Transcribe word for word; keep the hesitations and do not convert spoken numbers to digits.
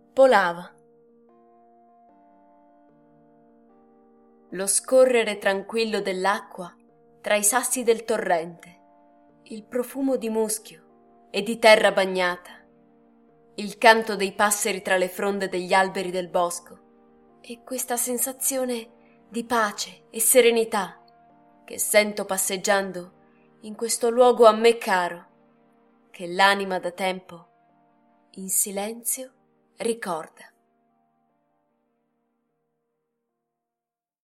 Polava. Lo scorrere tranquillo dell'acqua tra i sassi del torrente, il profumo di muschio e di terra bagnata, il canto dei passeri tra le fronde degli alberi del bosco e questa sensazione di pace e serenità che sento passeggiando in questo luogo a me caro, che l'anima da tempo in silenzio ricorda.